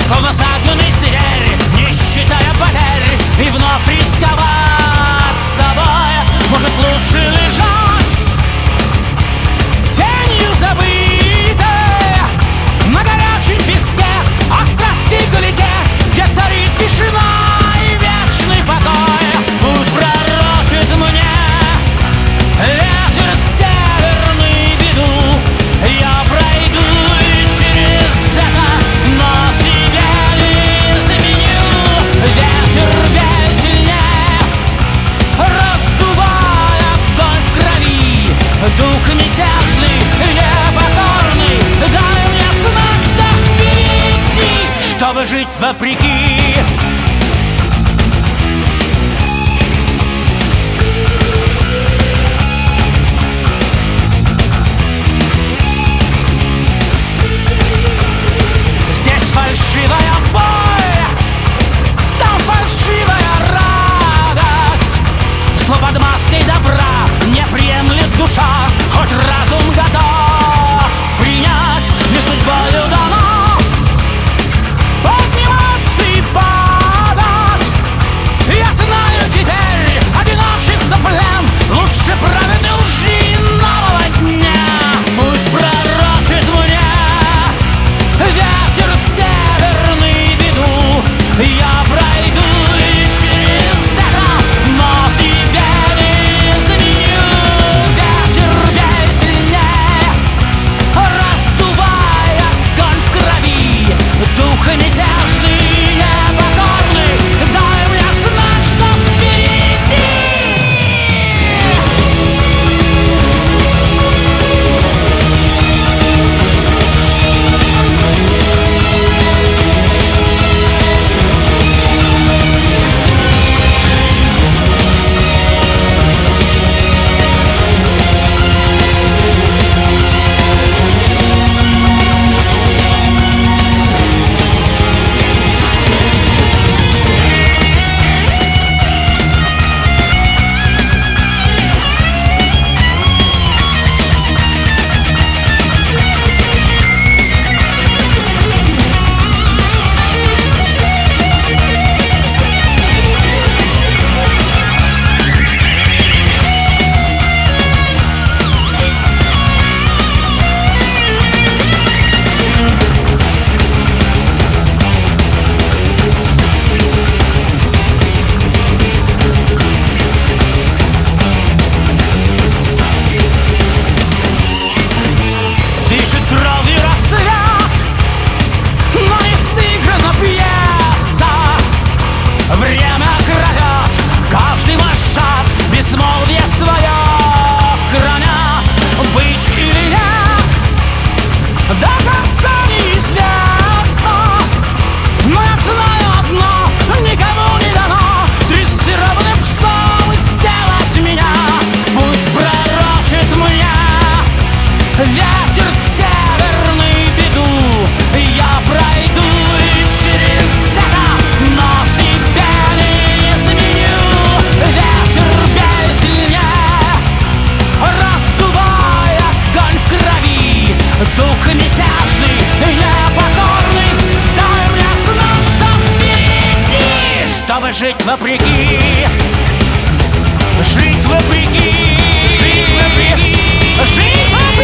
словно загнанный зверь, не считая потерь, и вновь рисковать собой. Может, лучше лежать тенью забытой на горячем песке, а в страсти галите, где царит тишина и вечный покой. Пусть пророчит мне ветер северный беду, я пройду и через это, но себе не заменю. Ветер бей сильнее, раздувая огонь в крови, дух мятежный, непокорный, дай мне знать, что впереди, чтобы жить вопреки. Здесь фальшивая боль, там фальшивая радость. Зло под маской добра не приемлет душа, хоть разум готов принять, не судьбою дано подниматься и падать. Я знаю теперь, одиночество плен лучше праведной лжи нового дня. Пусть пророчит мне ветер северный беду, я пройду и через это, но себе не заменю. Ветер бей сильнее, раздувая огонь в крови, дух мятежный, непокорный, дай мне знать, что впереди. Дышит кровью рассвет, но не сыграна пьеса. Время крадет каждый мой шаг, безмолвие свое храня. Быть или нет, до конца неизвестно, но я знаю одно, никому не дано дрессированным псом сделать меня. Пусть пророчит мне ветер северный беду, я пройду и через это, но себе не заменю. Ветер бей сильнее, раздувая огонь в крови, дух мятежный, непокорный, дай мне знать, что впереди, чтобы жить вопреки. Жить вопреки, жить вопреки, жить вопреки.